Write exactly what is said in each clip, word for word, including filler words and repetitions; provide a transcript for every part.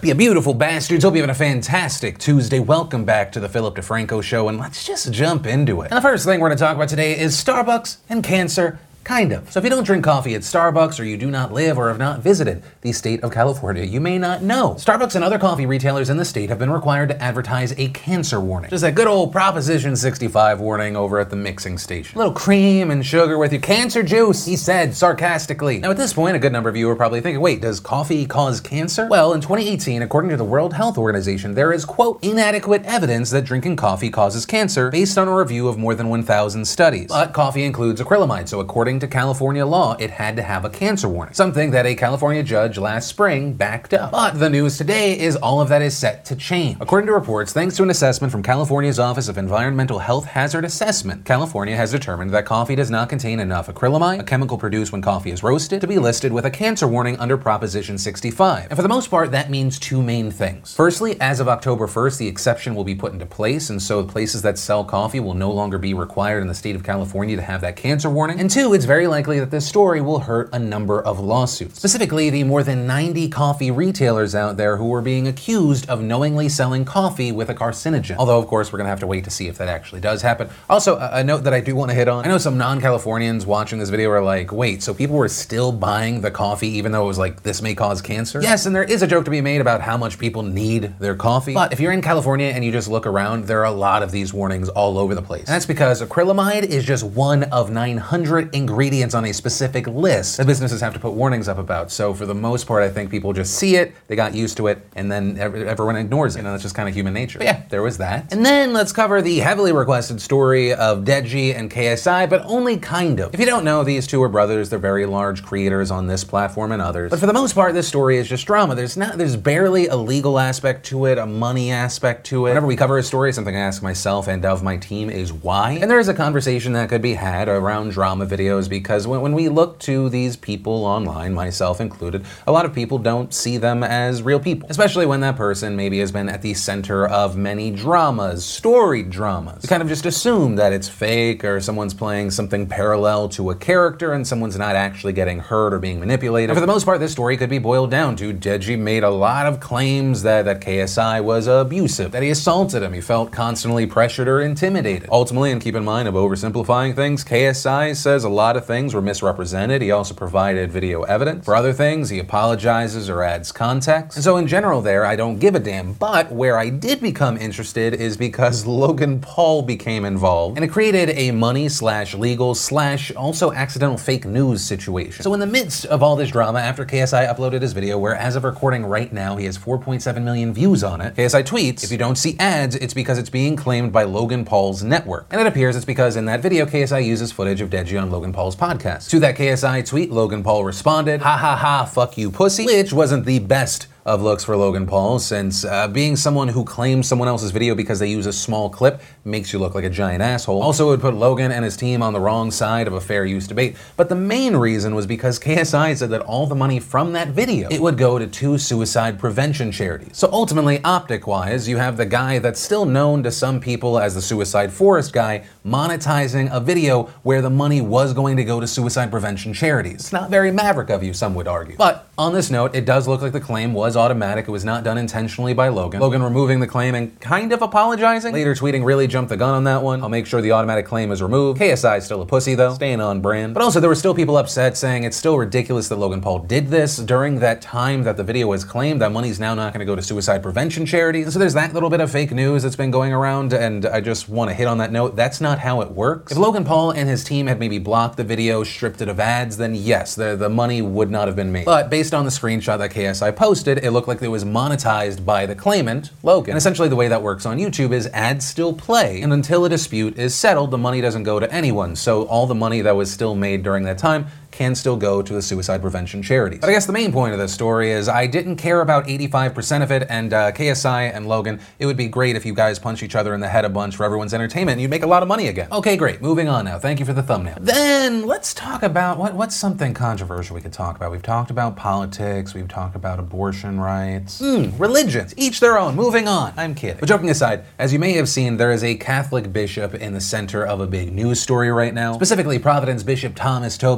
up, you beautiful bastards? Hope you're having a fantastic Tuesday. Welcome back to the Philip DeFranco Show, and let's just jump into it. And the first thing we're going to talk about today is Starbucks and cancer. Kind of. So if you don't drink coffee at Starbucks, or you do not live or have not visited the state of California, you may not know. Starbucks and other coffee retailers in the state have been required to advertise a cancer warning. Just that good old Proposition sixty-five warning over at the mixing station. A little cream and sugar with your cancer juice, he said sarcastically. Now at this point, a good number of you are probably thinking, wait, does coffee cause cancer? Well, in twenty eighteen, according to the World Health Organization, there is, quote, inadequate evidence that drinking coffee causes cancer based on a review of more than one thousand studies. But coffee includes acrylamide, so according to California law, it had to have a cancer warning, something that a California judge last spring backed up. But the news today is all of that is set to change. According to reports, thanks to an assessment from California's Office of Environmental Health Hazard Assessment, California has determined that coffee does not contain enough acrylamide, a chemical produced when coffee is roasted, to be listed with a cancer warning under Proposition sixty-five. And for the most part, that means two main things. Firstly, as of October first, the exception will be put into place, and so places that sell coffee will no longer be required in the state of California to have that cancer warning. And two, it's very likely that this story will hurt a number of lawsuits. Specifically, the more than ninety coffee retailers out there who are being accused of knowingly selling coffee with a carcinogen. Although, of course, we're gonna have to wait to see if that actually does happen. Also, a, a note that I do want to hit on. I know some non-Californians watching this video are like, wait, so people were still buying the coffee even though it was like, this may cause cancer? Yes, and there is a joke to be made about how much people need their coffee. But if you're in California and you just look around, there are a lot of these warnings all over the place. And that's because acrylamide is just one of nine hundred ingredients on a specific list that businesses have to put warnings up about. So for the most part, I think people just see it, they got used to it, and then everyone ignores it. You know, that's just kind of human nature. But yeah, there was that. And then let's cover the heavily requested story of Deji and K S I, but only kind of. If you don't know, these two are brothers. They're very large creators on this platform and others. But for the most part, this story is just drama. There's not, there's barely a legal aspect to it, a money aspect to it. Whenever we cover a story, something I ask myself and of my team is why? And there is a conversation that could be had around drama videos, because when, when we look to these people online, myself included, a lot of people don't see them as real people, especially when that person maybe has been at the center of many dramas, storied dramas. We kind of just assume that it's fake, or someone's playing something parallel to a character and someone's not actually getting hurt or being manipulated. And for the most part, this story could be boiled down to Deji made a lot of claims that, that K S I was abusive, that he assaulted him, he felt constantly pressured or intimidated. Ultimately, and keep in mind, I'm oversimplifying things, K S I says a lot of things were misrepresented. He also provided video evidence. For other things, he apologizes or adds context. And so in general there, I don't give a damn. But where I did become interested is because Logan Paul became involved, and it created a money slash legal slash also accidental fake news situation. So in the midst of all this drama, after K S I uploaded his video, where as of recording right now, he has four point seven million views on it, K S I tweets, if you don't see ads, it's because it's being claimed by Logan Paul's network. And it appears it's because in that video, K S I uses footage of Deji on Logan Paul's podcast. To that K S I tweet, Logan Paul responded, ha ha ha, fuck you pussy, which wasn't the best of looks for Logan Paul, since uh, being someone who claims someone else's video because they use a small clip makes you look like a giant asshole. Also, it would put Logan and his team on the wrong side of a fair use debate. But the main reason was because K S I said that all the money from that video, it would go to two suicide prevention charities. So ultimately, optic-wise, you have the guy that's still known to some people as the Suicide Forest guy monetizing a video where the money was going to go to suicide prevention charities. It's not very maverick of you, some would argue. But on this note, it does look like the claim was automatic. It was not done intentionally by Logan. Logan removing the claim and kind of apologizing. Later tweeting, really jumped the gun on that one. I'll make sure the automatic claim is removed. K S I is still a pussy though, staying on brand. But also there were still people upset saying it's still ridiculous that Logan Paul did this during that time that the video was claimed. That money's now not gonna go to suicide prevention charities. And so there's that little bit of fake news that's been going around, and I just wanna hit on that note. That's not how it works. If Logan Paul and his team had maybe blocked the video, stripped it of ads, then yes, the, the money would not have been made. But based on the screenshot that K S I posted, it looked like it was monetized by the claimant, Logan. And essentially the way that works on YouTube is ads still play, and until a dispute is settled, the money doesn't go to anyone. So all the money that was still made during that time can still go to the suicide prevention charities. But I guess the main point of this story is I didn't care about eighty-five percent of it, and uh, K S I and Logan, it would be great if you guys punch each other in the head a bunch for everyone's entertainment and you'd make a lot of money again. Okay, great, moving on now. Thank you for the thumbnail. Then let's talk about, what, what's something controversial we could talk about? We've talked about politics, we've talked about abortion rights. Hmm, religions, each their own, moving on. I'm kidding. But joking aside, as you may have seen, there is a Catholic bishop in the center of a big news story right now. Specifically, Providence Bishop Thomas Tobin, who over the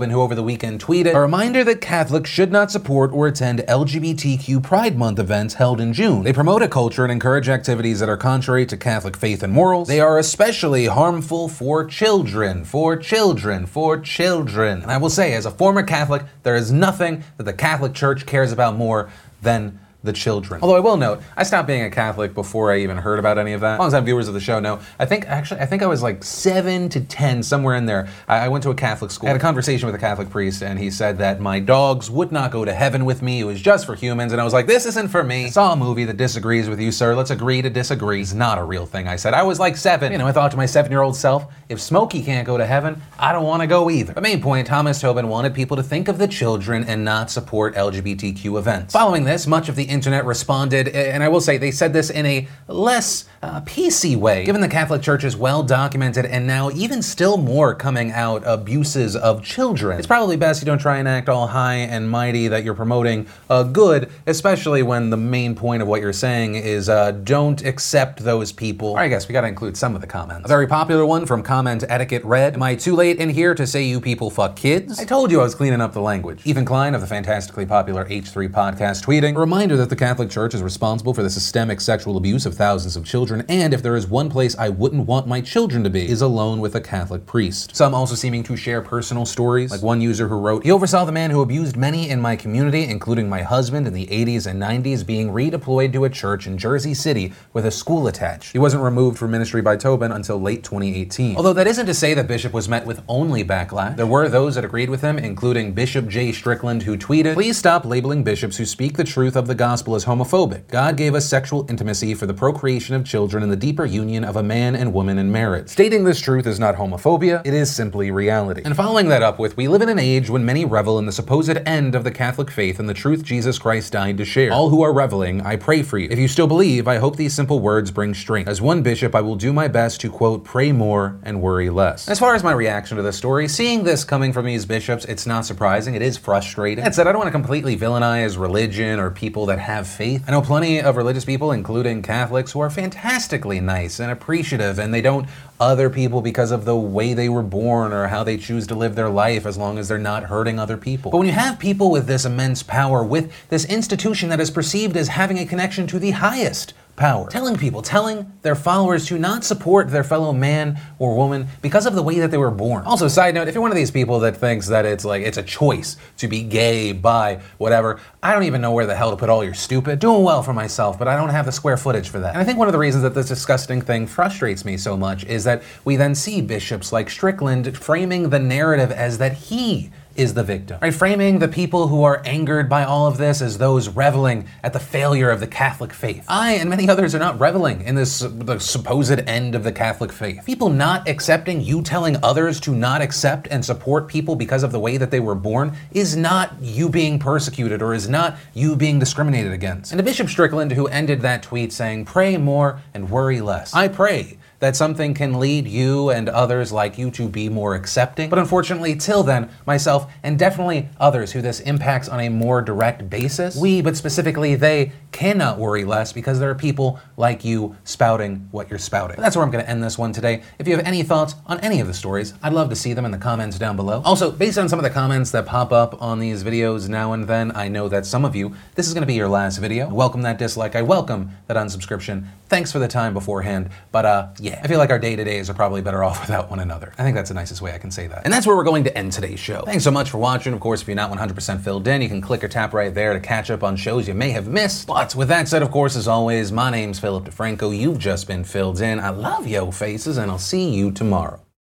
the weekend tweeted, "A reminder that Catholics should not support or attend L G B T Q Pride Month events held in June. They promote a culture and encourage activities that are contrary to Catholic faith and morals. They are especially harmful for children, for children, for children." And I will say, as a former Catholic, there is nothing that the Catholic Church cares about more than the children. Although I will note, I stopped being a Catholic before I even heard about any of that. Longtime viewers of the show know, I think actually, I think I was like seven to ten, somewhere in there. I, I went to a Catholic school. I had a conversation with a Catholic priest, and he said that my dogs would not go to heaven with me. It was just for humans. And I was like, this isn't for me. I saw a movie that disagrees with you, sir. Let's agree to disagree. It's not a real thing, I said. I was like seven. You know, I thought to my seven-year-old self, if Smokey can't go to heaven, I don't want to go either. The main point, Thomas Tobin wanted people to think of the children and not support L G B T Q events. Following this, much of the internet responded, and I will say they said this in a less uh, P C way, given the Catholic Church's well-documented and now even still more coming out abuses of children. It's probably best you don't try and act all high and mighty that you're promoting uh, good, especially when the main point of what you're saying is uh, don't accept those people. Or I guess we gotta include some of the comments. A very popular one from Comment Etiquette read, "Am I too late in here to say you people fuck kids? I told you I was cleaning up the language." Ethan Klein of the fantastically popular H three podcast tweeting, "A reminder that the Catholic Church is responsible for the systemic sexual abuse of thousands of children, and if there is one place I wouldn't want my children to be, is alone with a Catholic priest." Some also seeming to share personal stories, like one user who wrote, "He oversaw the man who abused many in my community, including my husband in the eighties and nineties, being redeployed to a church in Jersey City with a school attached. He wasn't removed from ministry by Tobin until late twenty eighteen. Although that isn't to say that Bishop was met with only backlash. There were those that agreed with him, including Bishop Jay Strickland, who tweeted, "Please stop labeling bishops who speak the truth of the gospel as homophobic. God gave us sexual intimacy for the procreation of children and the deeper union of a man and woman in marriage. Stating this truth is not homophobia, it is simply reality." And following that up with, "We live in an age when many revel in the supposed end of the Catholic faith and the truth Jesus Christ died to share. All who are reveling, I pray for you. If you still believe, I hope these simple words bring strength. As one bishop, I will do my best to, quote, pray more and worry less." As far as my reaction to this story, seeing this coming from these bishops, it's not surprising. It is frustrating. That said, I don't want to completely villainize religion or people that have faith. I know plenty of religious people, including Catholics, who are fantastically nice and appreciative, and they don't other people because of the way they were born or how they choose to live their life, as long as they're not hurting other people. But when you have people with this immense power, with this institution that is perceived as having a connection to the highest power, telling people, telling their followers to not support their fellow man or woman because of the way that they were born. Also, side note, if you're one of these people that thinks that it's like, it's a choice to be gay, bi, whatever, I don't even know where the hell to put all your stupid. Doing well for myself, but I don't have the square footage for that. And I think one of the reasons that this disgusting thing frustrates me so much is that we then see bishops like Strickland framing the narrative as that he is the victim, right? Framing the people who are angered by all of this as those reveling at the failure of the Catholic faith. I and many others are not reveling in this the supposed end of the Catholic faith. People not accepting, you telling others to not accept and support people because of the way that they were born is not you being persecuted or is not you being discriminated against. And to Bishop Strickland, who ended that tweet saying, "Pray more and worry less," I pray that something can lead you and others like you to be more accepting. But unfortunately, till then, myself and definitely others who this impacts on a more direct basis, we, but specifically they, cannot worry less because there are people like you spouting what you're spouting. But that's where I'm gonna end this one today. If you have any thoughts on any of the stories, I'd love to see them in the comments down below. Also, based on some of the comments that pop up on these videos now and then, I know that some of you, this is gonna be your last video. I welcome that dislike, I welcome that unsubscription. Thanks for the time beforehand, but uh, yeah. I feel like our day-to-days are probably better off without one another. I think that's the nicest way I can say that. And that's where we're going to end today's show. Thanks so much for watching. Of course, if you're not one hundred percent filled in, you can click or tap right there to catch up on shows you may have missed. But with that said, of course, as always, my name's Philip DeFranco. You've just been filled in. I love yo faces, and I'll see you tomorrow.